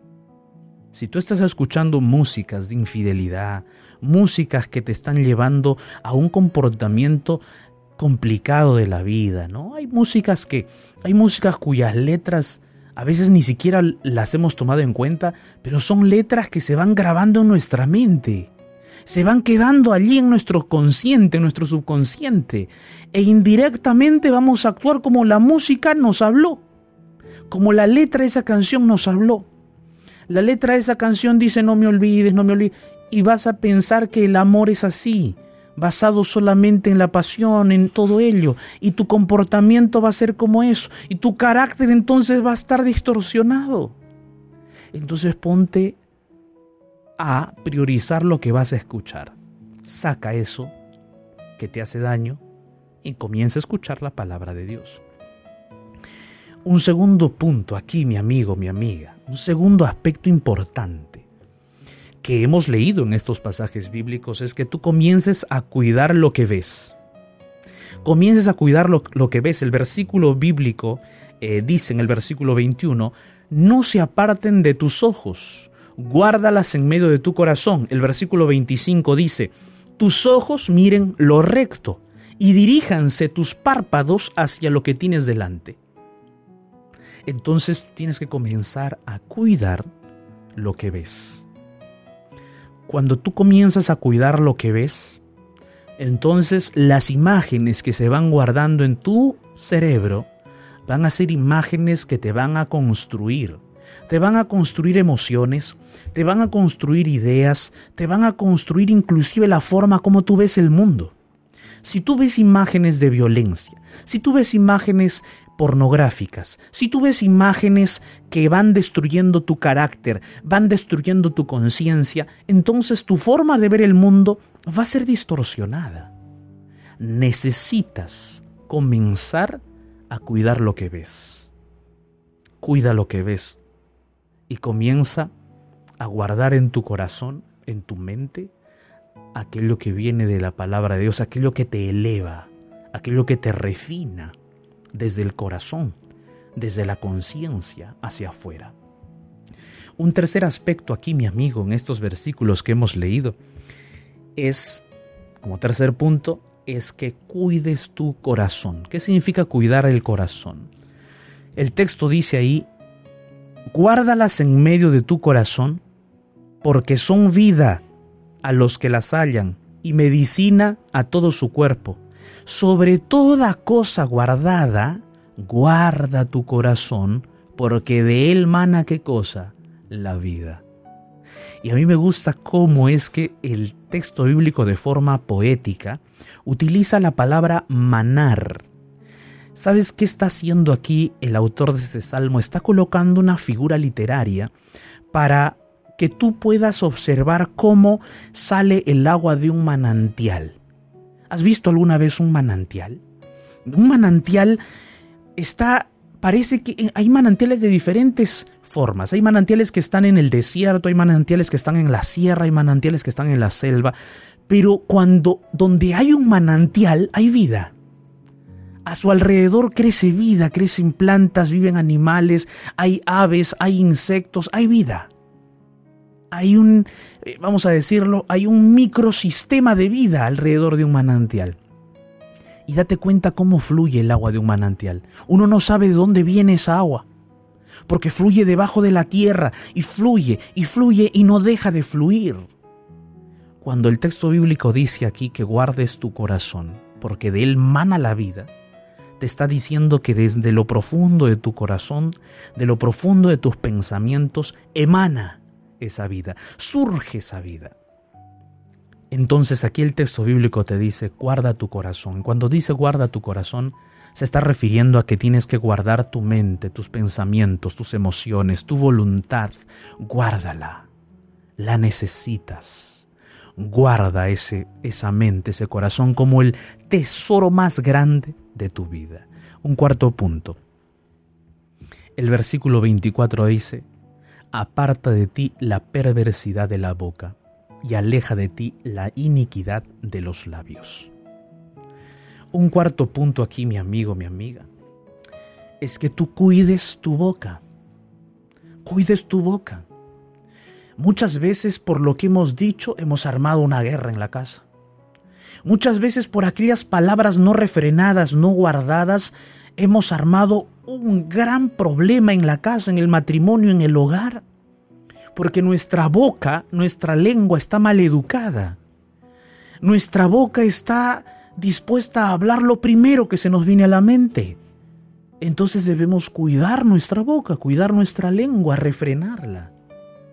Si tú estás escuchando músicas de infidelidad, músicas que te están llevando a un comportamiento complicado de la vida, ¿no? Hay músicas cuyas letras a veces ni siquiera las hemos tomado en cuenta, pero son letras que se van grabando en nuestra mente. Se van quedando allí en nuestro consciente, en nuestro subconsciente. E indirectamente vamos a actuar como la música nos habló, como la letra de esa canción nos habló. La letra de esa canción dice no me olvides, no me olvides. Y vas a pensar que el amor es así, basado solamente en la pasión, en todo ello. Y tu comportamiento va a ser como eso. Y tu carácter entonces va a estar distorsionado. Entonces ponte a priorizar lo que vas a escuchar. Saca eso que te hace daño y comienza a escuchar la palabra de Dios. Un segundo punto aquí, mi amigo, mi amiga, un segundo aspecto importante que hemos leído en estos pasajes bíblicos es que tú comiences a cuidar lo que ves. Comiences a cuidar lo que ves. El versículo bíblico dice en el versículo 21, no se aparten de tus ojos, guárdalas en medio de tu corazón. El versículo 25 dice, tus ojos miren lo recto y diríjanse tus párpados hacia lo que tienes delante. Entonces tienes que comenzar a cuidar lo que ves. Cuando tú comienzas a cuidar lo que ves, entonces las imágenes que se van guardando en tu cerebro van a ser imágenes que te van a construir. Te van a construir emociones, te van a construir ideas, te van a construir inclusive la forma como tú ves el mundo. Si tú ves imágenes de violencia, si tú ves imágenes pornográficas, si tú ves imágenes que van destruyendo tu carácter, van destruyendo tu conciencia, entonces tu forma de ver el mundo va a ser distorsionada. Necesitas comenzar a cuidar lo que ves. Cuida lo que ves y comienza a guardar en tu corazón, en tu mente, aquello que viene de la palabra de Dios, aquello que te eleva, aquello que te refina desde el corazón, desde la conciencia hacia afuera. Un tercer aspecto aquí, mi amigo, en estos versículos que hemos leído, es, como tercer punto, es que cuides tu corazón. ¿Qué significa cuidar el corazón? El texto dice ahí, guárdalas en medio de tu corazón, porque son vida a los que las hallan y medicina a todo su cuerpo. Sobre toda cosa guardada, guarda tu corazón, porque de él mana, ¿qué cosa? La vida. Y a mí me gusta cómo es que el texto bíblico de forma poética utiliza la palabra manar. ¿Sabes qué está haciendo aquí el autor de este salmo? Está colocando una figura literaria para que tú puedas observar cómo sale el agua de un manantial. ¿Has visto alguna vez un manantial? Un manantial parece que hay manantiales de diferentes formas. Hay manantiales que están en el desierto, hay manantiales que están en la sierra, hay manantiales que están en la selva. Pero donde hay un manantial, hay vida. A su alrededor crece vida, crecen plantas, viven animales, hay aves, hay insectos, hay vida. Hay hay un microsistema de vida alrededor de un manantial. Y date cuenta cómo fluye el agua de un manantial. Uno no sabe de dónde viene esa agua, porque fluye debajo de la tierra y fluye y no deja de fluir. Cuando el texto bíblico dice aquí que guardes tu corazón, porque de él mana la vida, te está diciendo que desde lo profundo de tu corazón, de lo profundo de tus pensamientos, emana esa vida, surge esa vida. Entonces aquí el texto bíblico te dice, guarda tu corazón. Cuando dice guarda tu corazón, se está refiriendo a que tienes que guardar tu mente, tus pensamientos, tus emociones, tu voluntad. Guárdala, la necesitas. Guarda esa mente, ese corazón como el tesoro más grande de tu vida. Un cuarto punto. El versículo 24 dice, aparta de ti la perversidad de la boca y aleja de ti la iniquidad de los labios. Un cuarto punto aquí, mi amigo, mi amiga, es que tú cuides tu boca. Cuides tu boca. Muchas veces por lo que hemos dicho hemos armado una guerra en la casa. Muchas veces por aquellas palabras no refrenadas, no guardadas, hemos armado un gran problema en la casa, en el matrimonio, en el hogar. Porque nuestra boca, nuestra lengua está mal educada. Nuestra boca está dispuesta a hablar lo primero que se nos viene a la mente. Entonces debemos cuidar nuestra boca, cuidar nuestra lengua, refrenarla.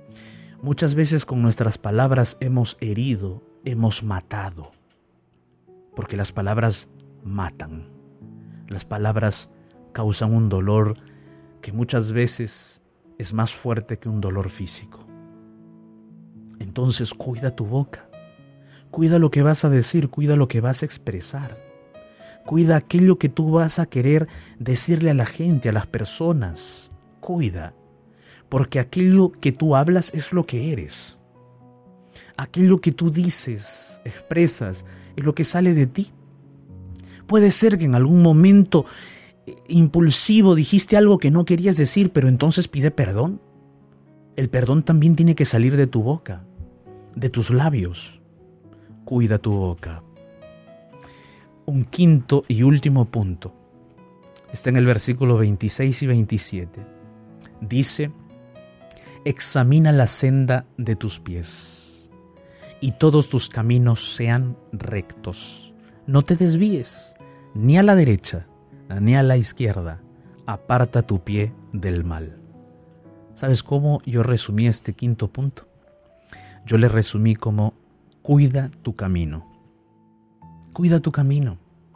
Muchas veces con nuestras palabras hemos herido, hemos matado, porque las palabras matan. Las palabras causan un dolor que muchas veces es más fuerte que un dolor físico. Entonces cuida tu boca, cuida lo que vas a decir, cuida lo que vas a expresar, cuida aquello que tú vas a querer decirle a la gente, a las personas. Cuida, porque aquello que tú hablas es lo que eres. Aquello que tú dices, expresas, es lo que sale de ti. Puede ser que en algún momento impulsivo dijiste algo que no querías decir, pero entonces pide perdón. El perdón también tiene que salir de tu boca, de tus labios. Cuida tu boca. Un quinto y último punto está en el versículo 26 y 27. Dice: examina la senda de tus pies, y todos tus caminos sean rectos. No te desvíes, ni a la derecha, ni a la izquierda. Aparta tu pie del mal. ¿Sabes cómo yo resumí este quinto punto? Yo le resumí como: cuida tu camino. Cuida tu camino.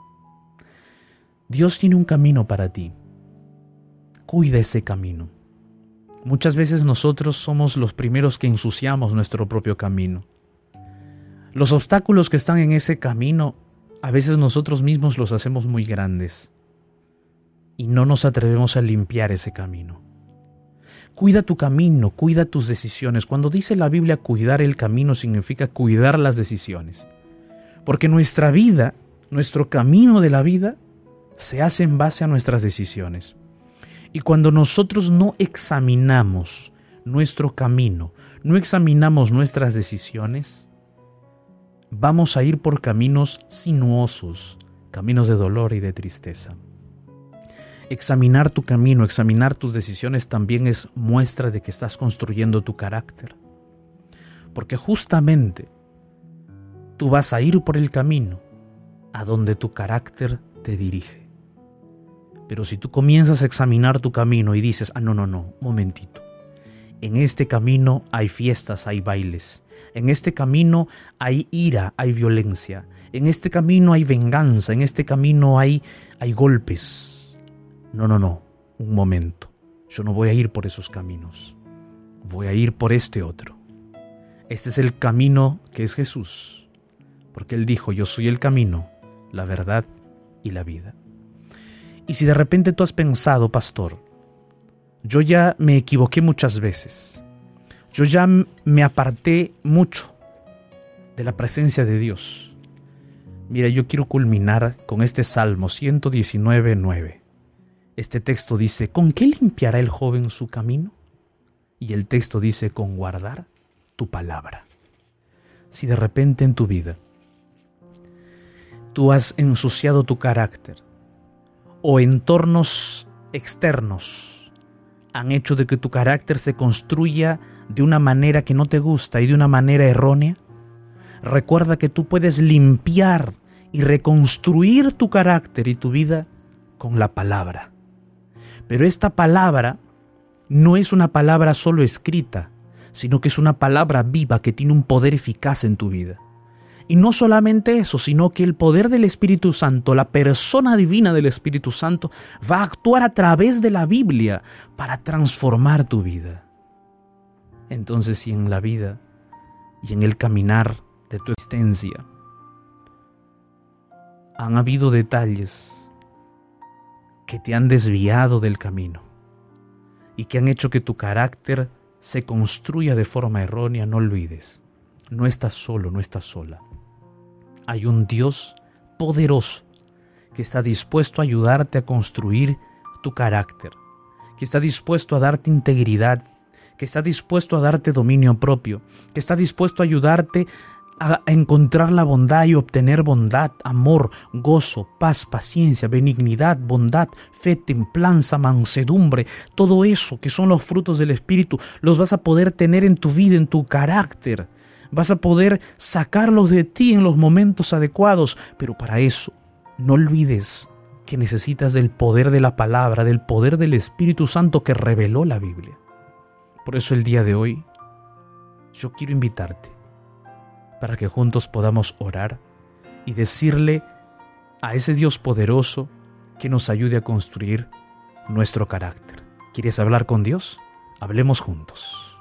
Dios tiene un camino para ti. Cuida ese camino. Muchas veces nosotros somos los primeros que ensuciamos nuestro propio camino. Los obstáculos que están en ese camino, a veces nosotros mismos los hacemos muy grandes y no nos atrevemos a limpiar ese camino. Cuida tu camino, cuida tus decisiones. Cuando dice la Biblia cuidar el camino, significa cuidar las decisiones. Porque nuestra vida, nuestro camino de la vida, se hace en base a nuestras decisiones. Y cuando nosotros no examinamos nuestro camino, no examinamos nuestras decisiones, vamos a ir por caminos sinuosos, caminos de dolor y de tristeza. Examinar tu camino, examinar tus decisiones también es muestra de que estás construyendo tu carácter. Porque justamente tú vas a ir por el camino a donde tu carácter te dirige. Pero si tú comienzas a examinar tu camino y dices: no, momentito. En este camino hay fiestas, hay bailes. En este camino hay ira, hay violencia. En este camino hay venganza. En este camino hay golpes. No, un momento. Yo no voy a ir por esos caminos. Voy a ir por este otro. Este es el camino que es Jesús. Porque Él dijo: yo soy el camino, la verdad y la vida. Y si de repente tú has pensado: pastor, yo ya me equivoqué muchas veces. Yo ya me aparté mucho de la presencia de Dios. Mira, yo quiero culminar con este Salmo 119:9. Este texto dice: ¿con qué limpiará el joven su camino? Y el texto dice: con guardar tu palabra. Si de repente en tu vida tú has ensuciado tu carácter, o entornos externos han hecho de que tu carácter se construya de una manera que no te gusta y de una manera errónea, recuerda que tú puedes limpiar y reconstruir tu carácter y tu vida con la palabra. Pero esta palabra no es una palabra solo escrita, sino que es una palabra viva que tiene un poder eficaz en tu vida. Y no solamente eso, sino que el poder del Espíritu Santo, la persona divina del Espíritu Santo, va a actuar a través de la Biblia para transformar tu vida. Entonces, si en la vida y en el caminar de tu existencia han habido detalles que te han desviado del camino y que han hecho que tu carácter se construya de forma errónea, no olvides: no estás solo, no estás sola. Hay un Dios poderoso que está dispuesto a ayudarte a construir tu carácter, que está dispuesto a darte integridad, que está dispuesto a darte dominio propio, que está dispuesto a ayudarte a encontrar la bondad y obtener bondad, amor, gozo, paz, paciencia, benignidad, bondad, fe, templanza, mansedumbre. Todo eso que son los frutos del Espíritu los vas a poder tener en tu vida, en tu carácter. Vas a poder sacarlos de ti en los momentos adecuados, pero para eso no olvides que necesitas del poder de la palabra, del poder del Espíritu Santo que reveló la Biblia. Por eso el día de hoy yo quiero invitarte para que juntos podamos orar y decirle a ese Dios poderoso que nos ayude a construir nuestro carácter. ¿Quieres hablar con Dios? Hablemos juntos.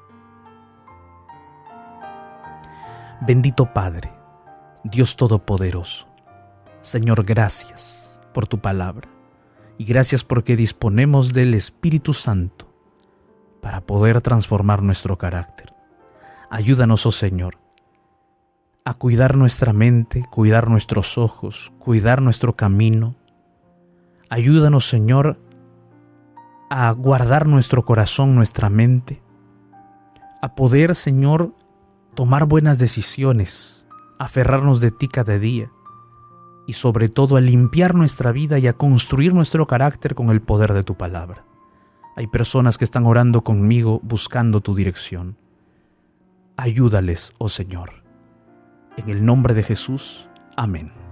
Bendito Padre, Dios Todopoderoso, Señor, gracias por tu palabra y gracias porque disponemos del Espíritu Santo para poder transformar nuestro carácter. Ayúdanos, oh Señor, a cuidar nuestra mente, cuidar nuestros ojos, cuidar nuestro camino. Ayúdanos, Señor, a guardar nuestro corazón, nuestra mente, a poder, Señor, tomar buenas decisiones, aferrarnos de ti cada día y sobre todo a limpiar nuestra vida y a construir nuestro carácter con el poder de tu palabra. Hay personas que están orando conmigo buscando tu dirección. Ayúdales, oh Señor. En el nombre de Jesús, amén.